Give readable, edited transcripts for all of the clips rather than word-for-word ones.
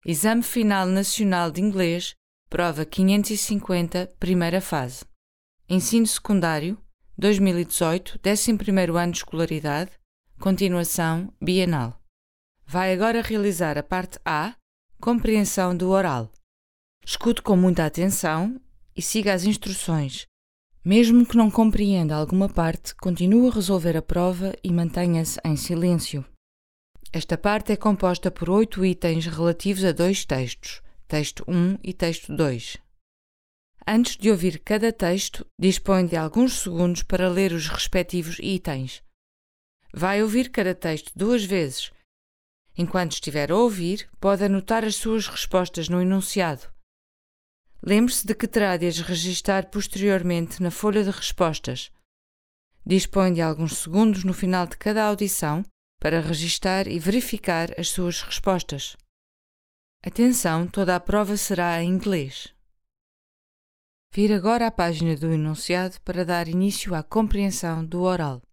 Exame Final Nacional de Inglês, Prova 550, Primeira Fase. Ensino Secundário, 2018, 11º ano de escolaridade, continuação bienal. Vai agora realizar a parte A, compreensão do oral. Escute com muita atenção e siga as instruções. Mesmo que não compreenda alguma parte, continue a resolver a prova e mantenha-se em silêncio. Esta parte é composta por 8 itens relativos a 2 textos, texto 1 e texto 2. Antes de ouvir cada texto, dispõe de alguns segundos para ler os respectivos itens. Vai ouvir cada texto 2 vezes. Enquanto estiver a ouvir, pode anotar as suas respostas no enunciado. Lembre-se de que terá de as registar posteriormente na folha de respostas. Dispõe de alguns segundos no final de cada audição para registar e verificar as suas respostas. Atenção, toda a prova será em inglês. Vire agora à página do enunciado para dar início à compreensão do oral.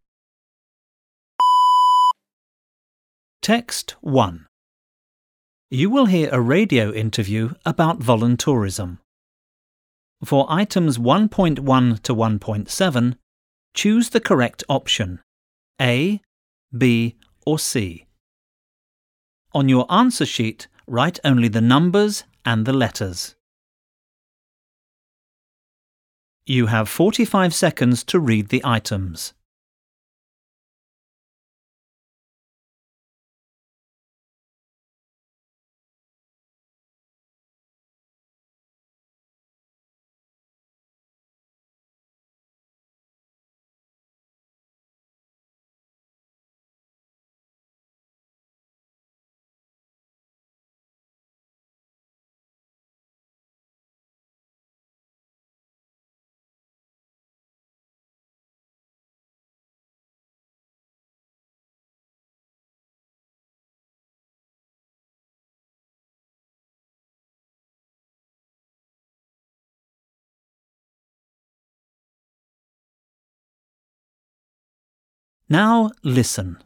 Text 1. You will hear a radio interview about voluntourism. For items 1.1 to 1.7, choose the correct option, A, B, or C. On your answer sheet, write only the numbers and the letters. You have 45 seconds to read the items. Now listen.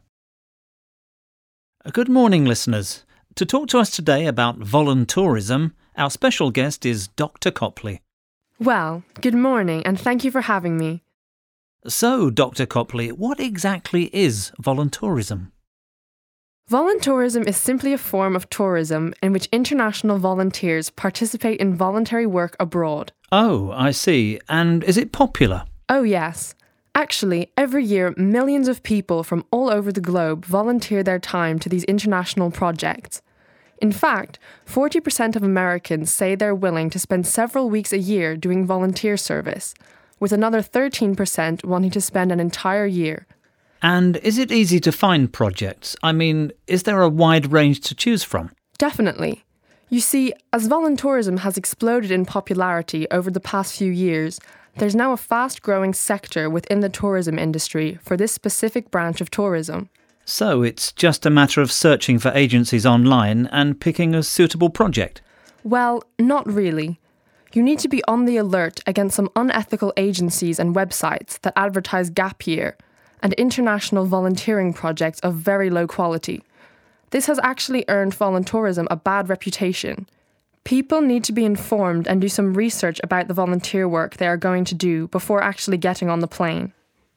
Good morning, listeners. To talk to us today about voluntourism, our special guest is Dr. Copley. Well, good morning and thank you for having me. So, Dr. Copley, what exactly is voluntourism? Voluntourism is simply a form of tourism in which international volunteers participate in voluntary work abroad. Oh, I see. And is it popular? Oh yes. Actually, every year millions of people from all over the globe volunteer their time to these international projects. In fact, 40% of Americans say they're willing to spend several weeks a year doing volunteer service, with another 13% wanting to spend an entire year. And is it easy to find projects? I mean, is there a wide range to choose from? Definitely. You see, as voluntourism has exploded in popularity over the past few years, there's now a fast-growing sector within the tourism industry for this specific branch of tourism. So it's just a matter of searching for agencies online and picking a suitable project? Well, not really. You need to be on the alert against some unethical agencies and websites that advertise gap year and international volunteering projects of very low quality. This has actually earned voluntourism a bad reputation. People need to be informed and do some research about the volunteer work they are going to do before actually getting on the plane.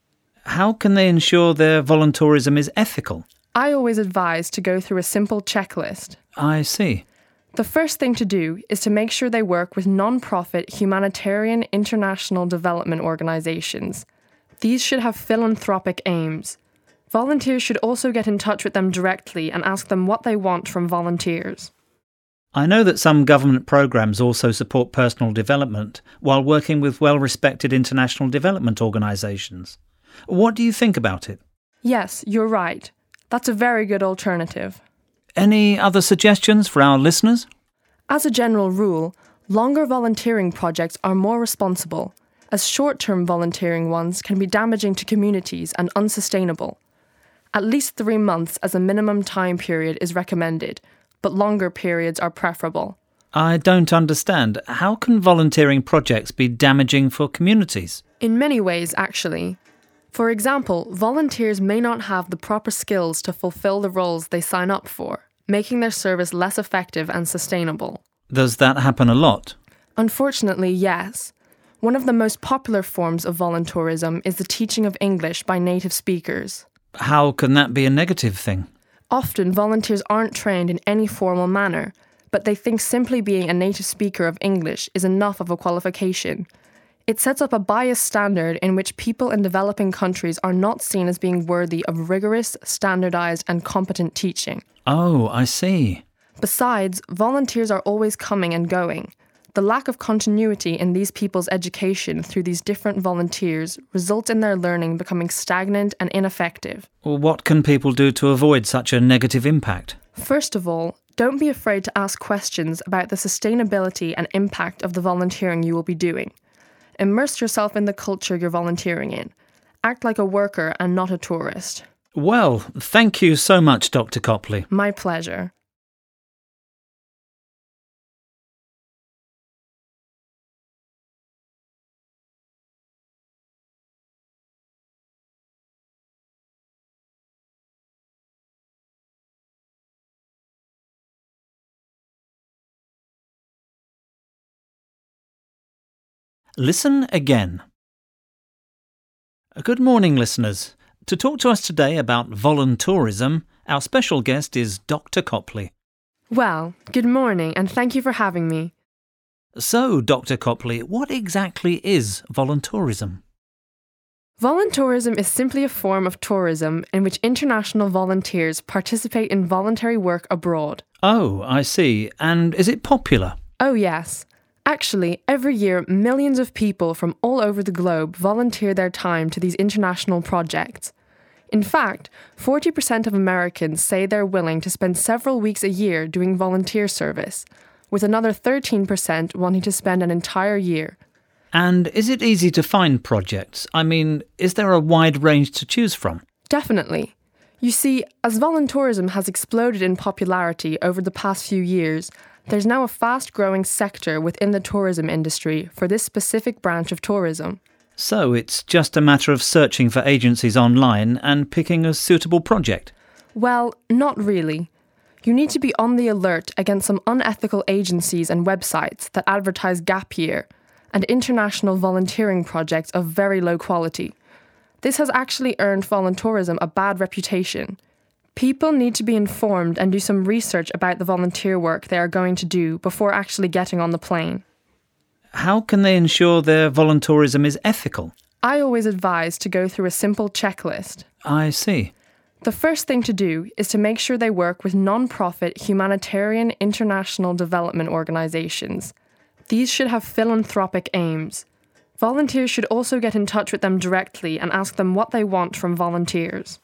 How can they ensure their voluntourism is ethical? I always advise to go through a simple checklist. I see. The first thing to do is to make sure they work with non-profit humanitarian international development organisations. These should have philanthropic aims. Volunteers should also get in touch with them directly and ask them what they want from volunteers. I know that some government programmes also support personal development while working with well-respected international development organisations. What do you think about it? Yes, you're right. That's a very good alternative. Any other suggestions for our listeners? As a general rule, longer volunteering projects are more responsible, as short-term volunteering ones can be damaging to communities and unsustainable. At least 3 months as a minimum time period is recommended, but longer periods are preferable. I don't understand. How can volunteering projects be damaging for communities? In many ways, actually. For example, volunteers may not have the proper skills to fulfill the roles they sign up for. making their service less effective and sustainable. Does that happen a lot? Unfortunately, yes. One of the most popular forms of voluntourism is the teaching of English by native speakers. How can that be a negative thing? Often, volunteers aren't trained in any formal manner, but they think simply being a native speaker of English is enough of a qualification. It sets up a biased standard in which people in developing countries are not seen as being worthy of rigorous, standardized, and competent teaching. Oh, I see. Besides, volunteers are always coming and going. The lack of continuity in these people's education through these different volunteers results in their learning becoming stagnant and ineffective. Well, what can people do to avoid such a negative impact? First of all, don't be afraid to ask questions about the sustainability and impact of the volunteering you will be doing. Immerse yourself in the culture you're volunteering in. Act like a worker and not a tourist. Well, thank you so much, Dr. Copley. My pleasure. Listen again. Good morning, listeners. To talk to us today about voluntourism, our special guest is Dr. Copley. Well, good morning and thank you for having me. So, Dr. Copley, what exactly is voluntourism? Voluntourism is simply a form of tourism in which international volunteers participate in voluntary work abroad. Oh, I see. And is it popular? Oh yes. Actually, every year millions of people from all over the globe volunteer their time to these international projects. In fact, 40% of Americans say they're willing to spend several weeks a year doing volunteer service, with another 13% wanting to spend an entire year. And is it easy to find projects? I mean, is there a wide range to choose from? Definitely. You see, as voluntourism has exploded in popularity over the past few years, there's now a fast-growing sector within the tourism industry for this specific branch of tourism. So it's just a matter of searching for agencies online and picking a suitable project? Well, not really. You need to be on the alert against some unethical agencies and websites that advertise gap year and international volunteering projects of very low quality. This has actually earned voluntourism a bad reputation. People need to be informed and do some research about the volunteer work they are going to do before actually getting on the plane. How can they ensure their voluntourism is ethical? I always advise to go through a simple checklist. I see. The first thing to do is to make sure they work with non-profit humanitarian international development organizations. These should have philanthropic aims. Volunteers should also get in touch with them directly and ask them what they want from volunteers.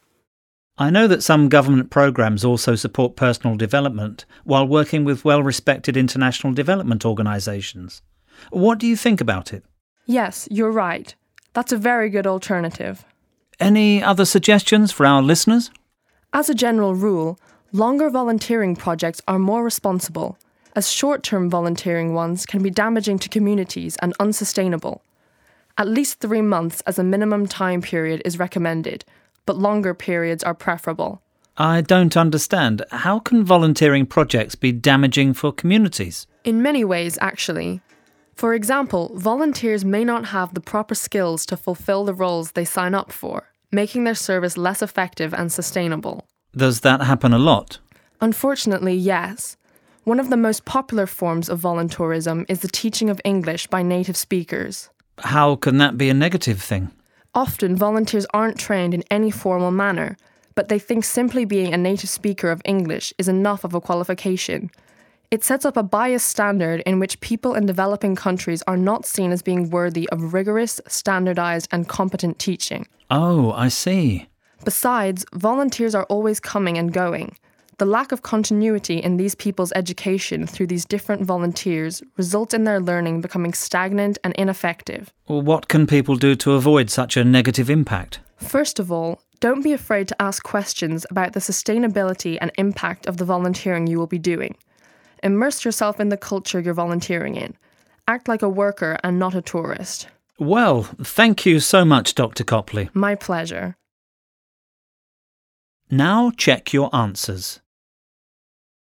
I know that some government programs also support personal development while working with well-respected international development organizations. What do you think about it? Yes, you're right. That's a very good alternative. Any other suggestions for our listeners? As a general rule, longer volunteering projects are more responsible, as short-term volunteering ones can be damaging to communities and unsustainable. At least 3 months as a minimum time period is recommended, but longer periods are preferable. I don't understand. How can volunteering projects be damaging for communities? In many ways, actually. For example, volunteers may not have the proper skills to fulfill the roles they sign up for, making their service less effective and sustainable. Does that happen a lot? Unfortunately, yes. One of the most popular forms of voluntourism is the teaching of English by native speakers. How can that be a negative thing? Often, volunteers aren't trained in any formal manner, but they think simply being a native speaker of English is enough of a qualification. It sets up a biased standard in which people in developing countries are not seen as being worthy of rigorous, standardized, and competent teaching. Oh, I see. Besides, volunteers are always coming and going. The lack of continuity in these people's education through these different volunteers results in their learning becoming stagnant and ineffective. Well, what can people do to avoid such a negative impact? First of all, don't be afraid to ask questions about the sustainability and impact of the volunteering you will be doing. Immerse yourself in the culture you're volunteering in. Act like a worker and not a tourist. Well, thank you so much, Dr. Copley. My pleasure. Now check your answers.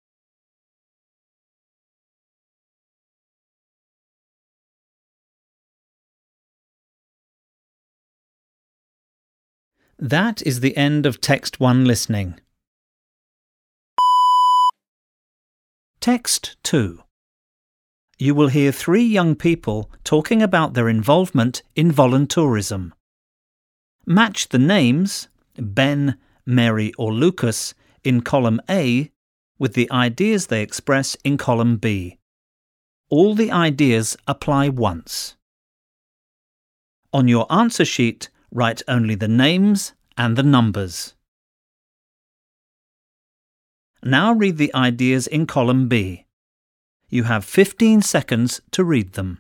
That is the end of Text 1 listening. Text 2. You will hear 3 young people talking about their involvement in voluntourism. Match the names, Ben, Mary or Lucas, in column A with the ideas they express in column B. All the ideas apply once. On your answer sheet, write only the names and the numbers. Now read the ideas in column B. You have 15 seconds to read them.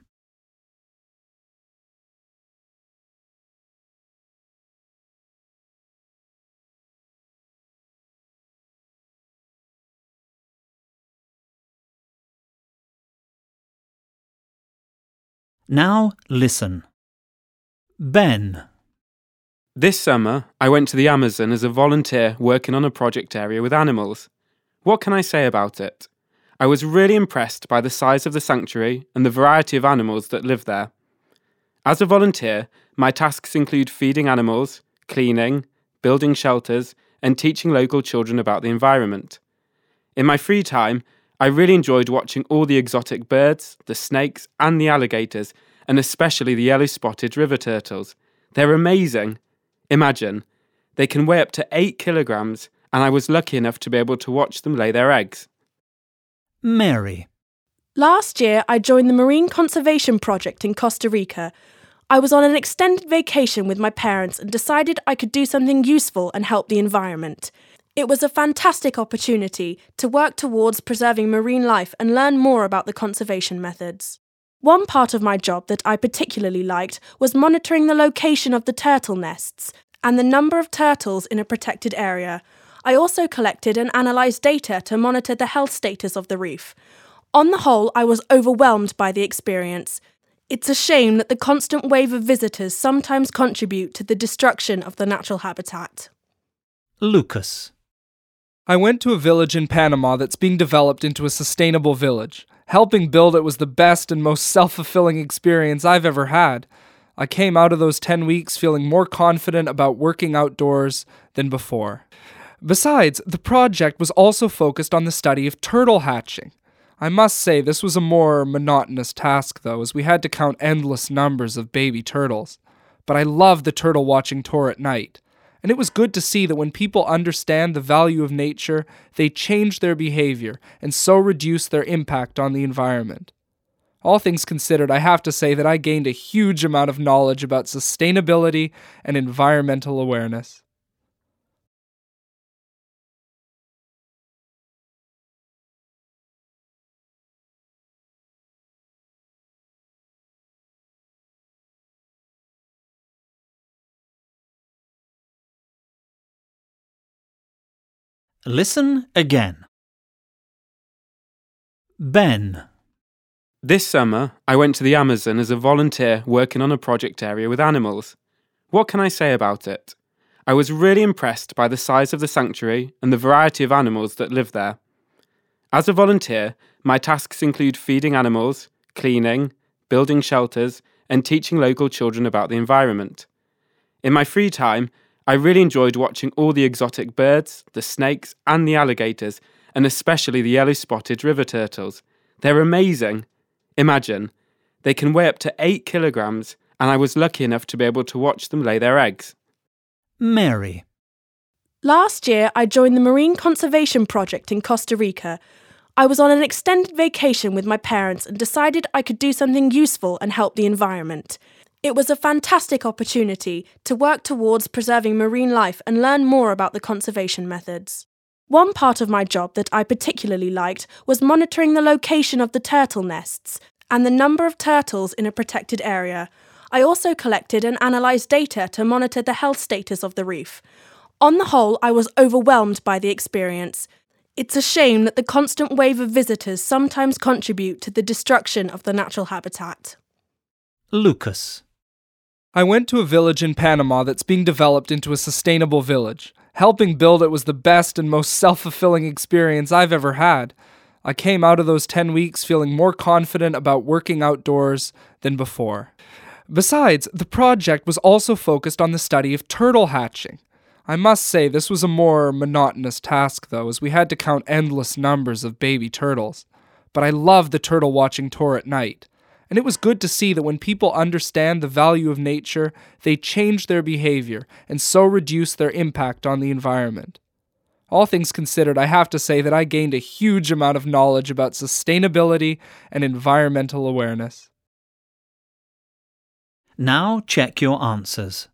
Now listen. Ben. This summer, I went to the Amazon as a volunteer working on a project area with animals. What can I say about it? I was really impressed by the size of the sanctuary and the variety of animals that live there. As a volunteer, my tasks include feeding animals, cleaning, building shelters, and teaching local children about the environment. In my free time, I really enjoyed watching all the exotic birds, the snakes, and the alligators, and especially the yellow-spotted river turtles. They're amazing. Imagine, they can weigh up to 8 kilograms, and I was lucky enough to be able to watch them lay their eggs. Mary. Last year, I joined the Marine Conservation Project in Costa Rica. I was on an extended vacation with my parents and decided I could do something useful and help the environment. It was a fantastic opportunity to work towards preserving marine life and learn more about the conservation methods. One part of my job that I particularly liked was monitoring the location of the turtle nests and the number of turtles in a protected area. I also collected and analysed data to monitor the health status of the reef. On the whole, I was overwhelmed by the experience. It's a shame that the constant wave of visitors sometimes contribute to the destruction of the natural habitat. Lucas. I went to a village in Panama that's being developed into a sustainable village. Helping build it was the best and most self-fulfilling experience I've ever had. I came out of those 10 weeks feeling more confident about working outdoors than before. Besides, the project was also focused on the study of turtle hatching. I must say this was a more monotonous task though, as we had to count endless numbers of baby turtles. But I loved the turtle watching tour at night. And it was good to see that when people understand the value of nature, they change their behavior and so reduce their impact on the environment. All things considered, I have to say that I gained a huge amount of knowledge about sustainability and environmental awareness. Listen again. Ben. This summer, I went to the Amazon as a volunteer working on a project area with animals. What can I say about it? I was really impressed by the size of the sanctuary and the variety of animals that live there. As a volunteer, my tasks include feeding animals, cleaning, building shelters, and teaching local children about the environment. In my free time, I really enjoyed watching all the exotic birds, the snakes, and the alligators, and especially the yellow-spotted river turtles. They're amazing. Imagine, they can weigh up to 8 kilograms, and I was lucky enough to be able to watch them lay their eggs. Mary. Last year, I joined the Marine Conservation Project in Costa Rica. I was on an extended vacation with my parents and decided I could do something useful and help the environment. It was a fantastic opportunity to work towards preserving marine life and learn more about the conservation methods. One part of my job that I particularly liked was monitoring the location of the turtle nests and the number of turtles in a protected area. I also collected and analysed data to monitor the health status of the reef. On the whole, I was overwhelmed by the experience. It's a shame that the constant wave of visitors sometimes contribute to the destruction of the natural habitat. Lucas. I went to a village in Panama that's being developed into a sustainable village. Helping build it was the best and most self-fulfilling experience I've ever had. I came out of those 10 weeks feeling more confident about working outdoors than before. Besides, the project was also focused on the study of turtle hatching. I must say this was a more monotonous task, though, as we had to count endless numbers of baby turtles. But I loved the turtle watching tour at night, and it was good to see that when people understand the value of nature, they change their behavior and so reduce their impact on the environment. All things considered, I have to say that I gained a huge amount of knowledge about sustainability and environmental awareness. Now check your answers.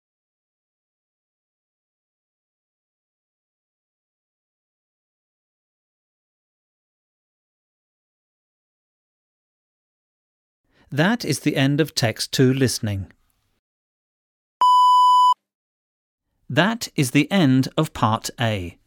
That is the end of Text 2 listening. That is the end of Part A.